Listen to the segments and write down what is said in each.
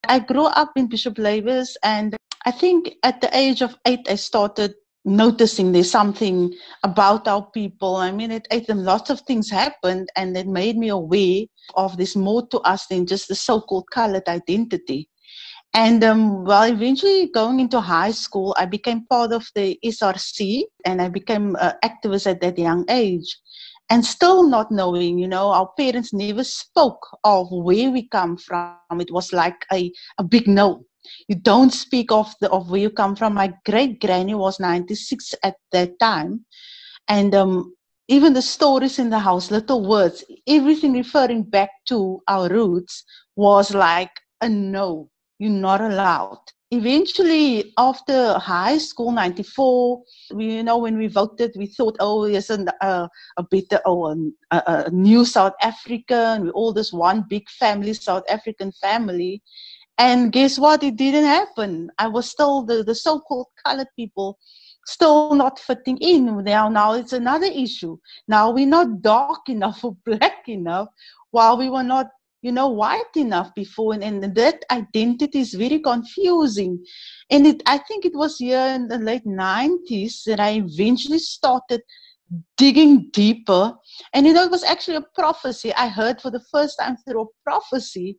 I grew up in Bishop Lavis, and I think at the age of 8, I started noticing there's something about our people. I mean, at 8, lots of things happened, and it made me aware of there's more to us than just the so-called colored identity. And eventually going into high school, I became part of the SRC, and I became an activist at that young age. And still not knowing, our parents never spoke of where we come from. It was like a big no. You don't speak of where you come from. My great granny was 96 at that time. And even the stories in the house, little words, everything referring back to our roots was like a no. You're not allowed. Eventually, after high school, 94, when we voted, we thought, there's a better, a new South Africa, and we all this one big family, South African family. And guess what? It didn't happen. I was still the so-called colored people, still not fitting in. Now it's another issue. Now we're not dark enough or black enough, while we were not white enough before, and that identity is very confusing. And I think it was here in the late 90s that I eventually started digging deeper. And it was actually a prophecy. I heard for the first time through a prophecy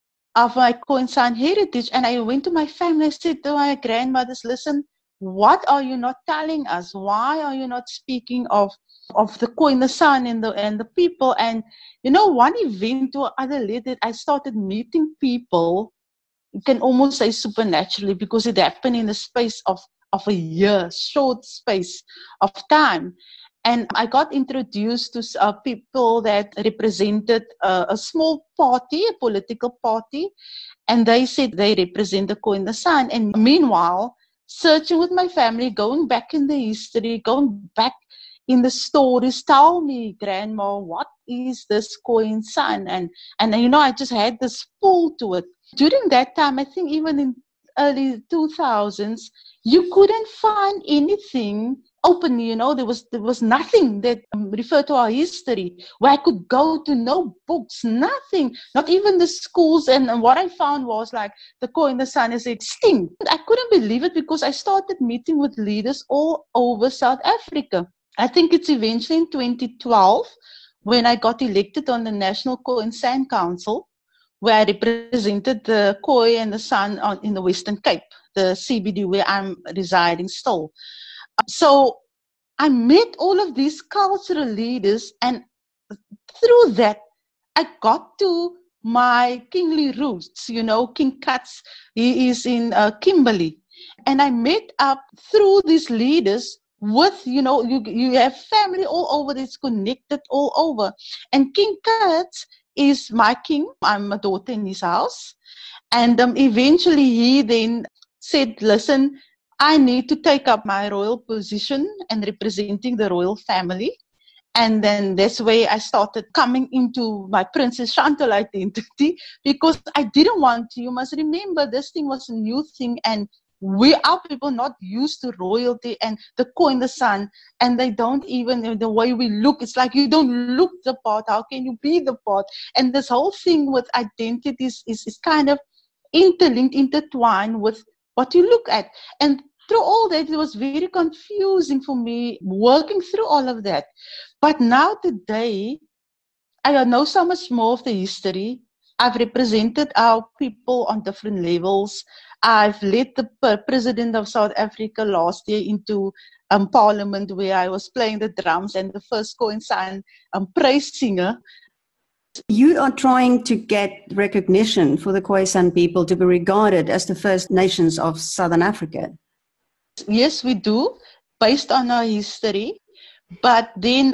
of my Khoisan heritage. And I went to my family, I said to my grandmothers, listen, what are you not telling us? Why are you not speaking of the Khoisan and the people? And one event to other led that I started meeting people, you can almost say supernaturally, because it happened in the space of a year, short space of time. And I got introduced to people that represented a small party, a political party, and they said they represent the Khoisan. And meanwhile, searching with my family, going back in the history, going back in the stories, tell me, Grandma, what is this Khoisan? And I just had this pull to it. During that time, I think even in early 2000s, you couldn't find anything openly, there was nothing that referred to our history, where I could go to, no books, nothing, not even the schools. And what I found was like the Khoisan is extinct. I couldn't believe it, because I started meeting with leaders all over South Africa. I think it's eventually in 2012 when I got elected on the National Khoisan Council, where I represented the Khoi and the San in the Western Cape, the CBD where I'm residing still. So I met all of these cultural leaders, and through that, I got to my kingly roots. King Katz, he is in Kimberley. And I met up through these leaders with, you have family all over, it's connected all over. And King Katz is my king. I'm a daughter in his house. And eventually he then said, listen, I need to take up my royal position and representing the royal family. And then that's where I started coming into my Princess Chantal identity, because I didn't want to. You must remember, this thing was a new thing, and we are people not used to royalty and the Khoisan, and they don't even, the way we look, it's like you don't look the part. How can you be the part? And this whole thing with identities is kind of interlinked, intertwined with what you look at. And through all that, it was very confusing for me working through all of that. But now today, I know so much more of the history. I've represented our people on different levels. I've led the president of South Africa last year into parliament, where I was playing the drums and the first Khoisan praise singer. You are trying to get recognition for the Khoisan people to be regarded as the First Nations of Southern Africa. Yes, we do, based on our history. But then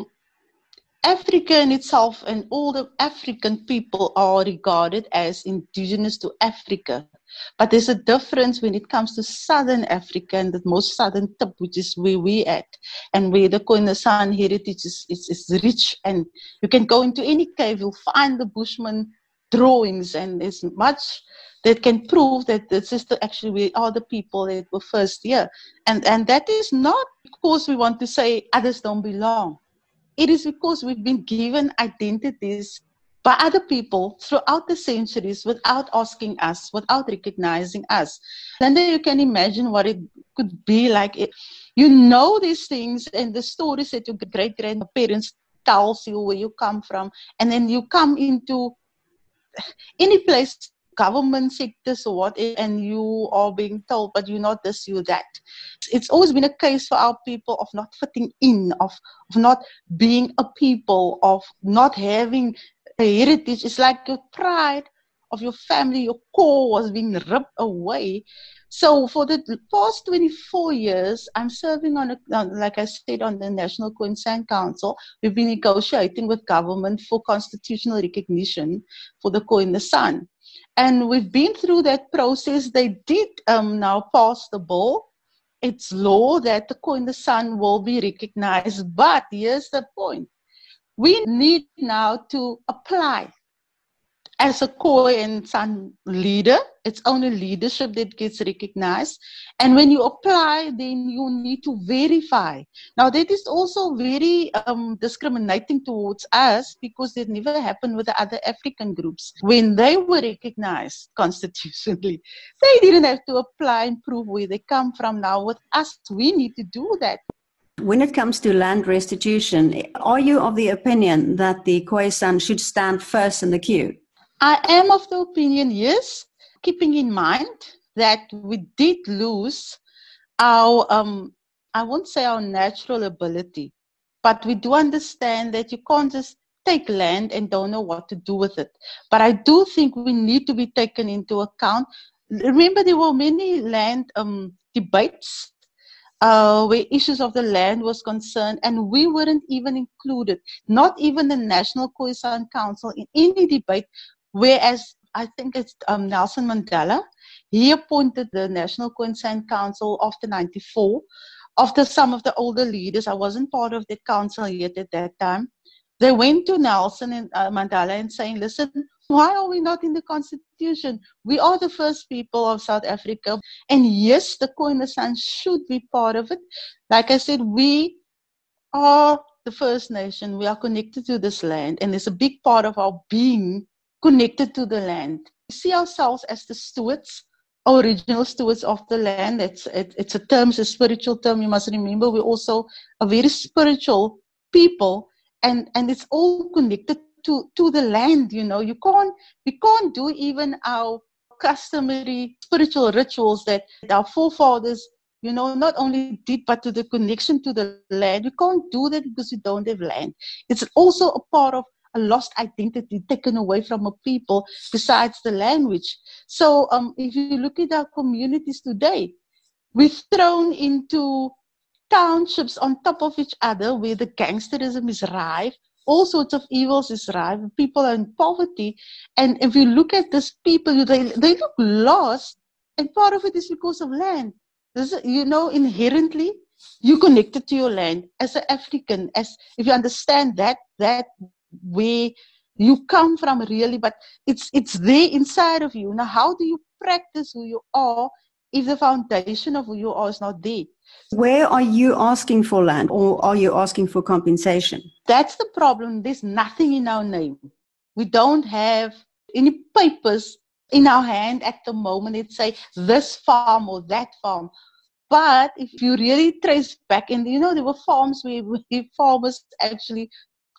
Africa in itself and all the African people are regarded as indigenous to Africa. But there's a difference when it comes to Southern Africa and the most southern tip, which is where we're at, and where the Khoisan heritage is rich. And you can go into any cave, you'll find the Bushman drawings, and there's much that can prove that this is actually we are the people that were first here. And that is not because we want to say others don't belong. It is because we've been given identities by other people throughout the centuries without asking us, without recognizing us. And then you can imagine what it could be like. You know these things and the stories that your great-grandparents tells you where you come from, and then you come into any place, government sectors or whatever, and you are being told, but you're not this, you're that. It's always been a case for our people of not fitting in, of not being a people, of not having a heritage. It's like your pride of your family, your core was being ripped away. So for the past 24 years, I'm serving like I said, on the National Khoisan Council. We've been negotiating with government for constitutional recognition for the Khoi in the San. And we've been through that process. They did now pass the bill. It's law that the Khoi in the San will be recognized. But here's the point. We need now to apply. As a Khoi and San leader, it's only leadership that gets recognized. And when you apply, then you need to verify. Now, that is also very discriminating towards us because it never happened with the other African groups. When they were recognized constitutionally, they didn't have to apply and prove where they come from. Now, with us, we need to do that. When it comes to land restitution, are you of the opinion that the Khoisan should stand first in the queue? I am of the opinion, yes, keeping in mind that we did lose our, I won't say our natural ability, but we do understand that you can't just take land and don't know what to do with it. But I do think we need to be taken into account. Remember, there were many land debates where issues of the land was concerned, and we weren't even included, not even the National Khoisan Council in any debate. Whereas I think it's Nelson Mandela, he appointed the National Khoisan Council after 94. After some of the older leaders, I wasn't part of the council yet at that time, they went to Nelson and Mandela and saying, listen, why are we not in the constitution? We are the first people of South Africa. And yes, the Khoi in the San should be part of it. Like I said, we are the First Nation. We are connected to this land. And there's a big part of our being connected to the land. We see ourselves as the stewards, original stewards of the land. It's a term, it's a spiritual term. You must remember we're also a very spiritual people, and it's all connected to the land. You know, we can't do even our customary spiritual rituals that our forefathers, you know, not only did, but to the connection to the land. We can't do that because we don't have land. It's also a part of a lost identity taken away from a people besides the language. So if you look at our communities today, we're thrown into townships on top of each other where the gangsterism is rife, all sorts of evils is rife, people are in poverty. And if you look at these people, they look lost, and part of it is because of land. You know, inherently, you're connected to your land as an African, as if you understand that where you come from really, but it's there inside of you. Now, how do you practice who you are if the foundation of who you are is not there? Where are you asking for land, or are you asking for compensation? That's the problem. There's nothing in our name. We don't have any papers in our hand at the moment. It say this farm or that farm. But if you really trace back, and you know, there were farms where farmers actually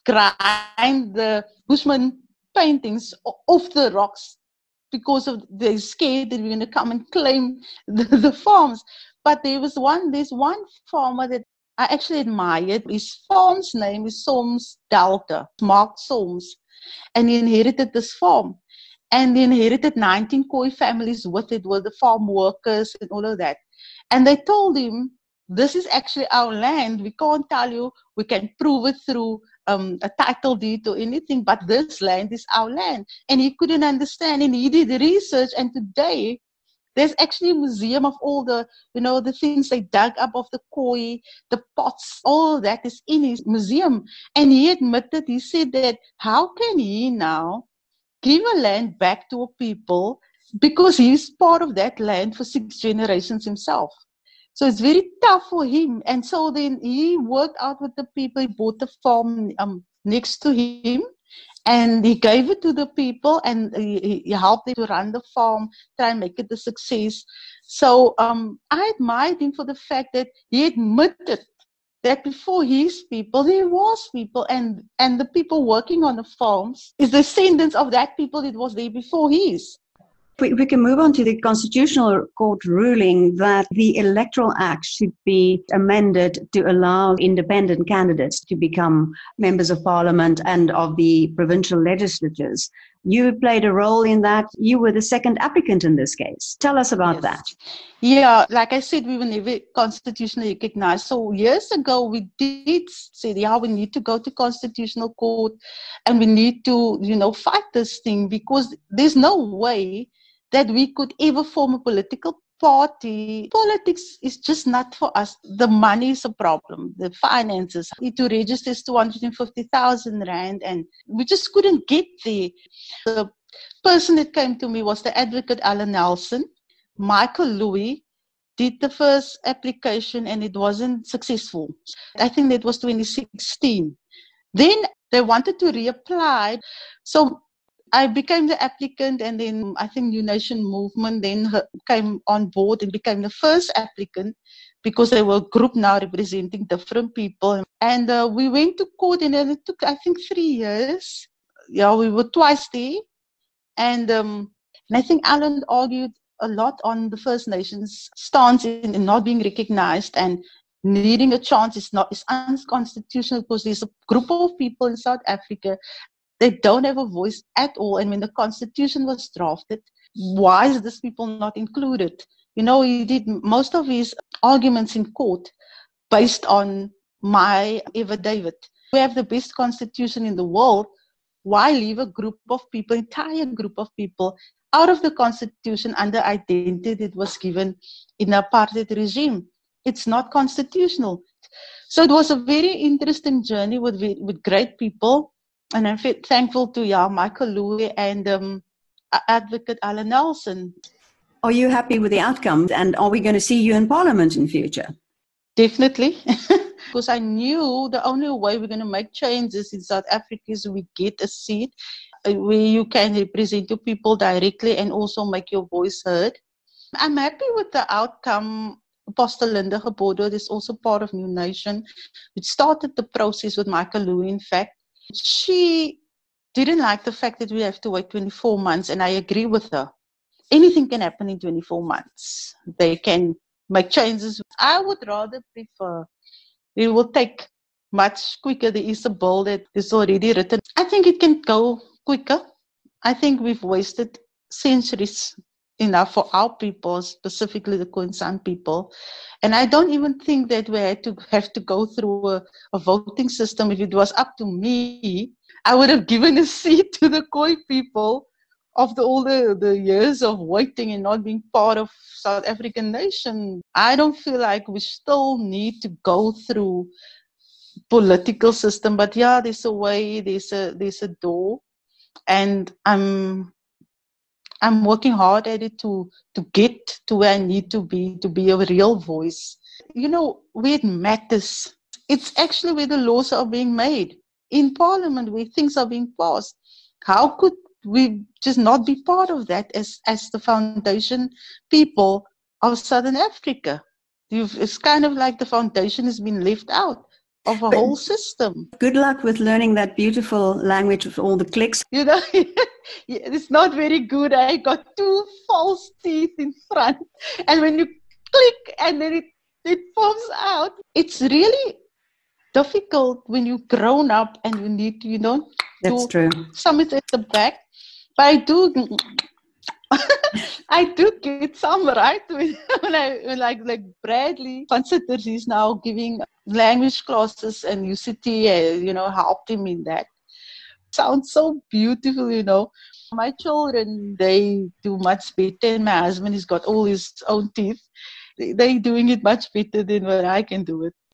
grind the Bushman paintings off the rocks because of they're scared that we're going to come and claim the farms. But there's one farmer that I actually admired. His farm's name is Soms Delta, Mark Soms, and he inherited this farm. And he inherited 19 Khoi families with it, with the farm workers and all of that. And they told him, this is actually our land. We can't tell you, we can prove it through a title deed or anything, but this land is our land. And he couldn't understand, and he did research, and today there's actually a museum of all the, you know, the things they dug up of the Khoi, the pots, all that is in his museum. And he admitted, he said that how can he now give a land back to a people because he's part of that land for 6 generations himself. So it's very tough for him. And so then he worked out with the people. He bought the farm next to him. And he gave it to the people, and he helped them to run the farm, try and make it a success. So I admired him for the fact that he admitted that before his people, there was people, and the people working on the farms is descendants of that people that was there before his. We can move on to the Constitutional Court ruling that the Electoral Act should be amended to allow independent candidates to become members of parliament and of the provincial legislatures. You played a role in that. You were the second applicant in this case. Tell us about that. Yeah, like I said, we were never constitutionally recognized. So years ago, we did say, we need to go to Constitutional Court and we need to, fight this thing, because there's no way that we could ever form a political party. Politics is just not for us. The money is a problem, the finances. To register is 250,000 Rand, and we just couldn't get there. The person that came to me was the advocate Alan Nelson. Michael Louis did the first application and it wasn't successful. I think that was 2016. Then they wanted to reapply. So I became the applicant, and then I think New Nation Movement then came on board and became the first applicant, because they were a group now representing different people. And we went to court, and it took, I think, 3 years. Yeah, we were twice there. And I think Alan argued a lot on the First Nations stance in not being recognized, and needing a chance is unconstitutional, because there's a group of people in South Africa, they don't have a voice at all. And when the Constitution was drafted, why is this people not included? He did most of his arguments in court based on my affidavit. We have the best Constitution in the world. Why leave a group of people, entire group of people, out of the Constitution under identity that was given in the apartheid regime? It's not constitutional. So it was a very interesting journey with great people. And I'm thankful to Michael Louis and advocate Alan Nelson. Are you happy with the outcome? And are we going to see you in Parliament in future? Definitely. Because I knew the only way we're going to make changes in South Africa is we get a seat where you can represent your people directly and also make your voice heard. I'm happy with the outcome. Apostle Linda Gebodo is also part of New Nation, which started the process with Michael Louis, in fact. She didn't like the fact that we have to wait 24 months, and I agree with her. Anything can happen in 24 months. They can make changes. I would rather prefer it will take much quicker. There is a bill that is already written. I think it can go quicker. I think we've wasted centuries enough for our people, specifically the Khoisan people. And I don't even think that we had to have to go through a voting system. If it was up to me, I would have given a seat to the Khoi people after all the years of waiting and not being part of South African nation. I don't feel like we still need to go through political system. But yeah, there's a way, there's a door. And I'm working hard at it to get to where I need to be a real voice. Where it matters, it's actually where the laws are being made. In Parliament, where things are being passed. How could we just not be part of that as the foundation people of Southern Africa? It's kind of like the foundation has been left out of a whole system. Good luck with learning that beautiful language with all the clicks. It's not very good. I got 2 false teeth in front. And when you click and then it pops out, it's really difficult when you've grown up and you need to, That's true. Some is at the back. But I do get some right when I like Bradley considers he's now giving language classes and UCT, helped him in that. Sounds so beautiful, My children, they do much better, and my husband has got all his own teeth. They're doing it much better than what I can do it.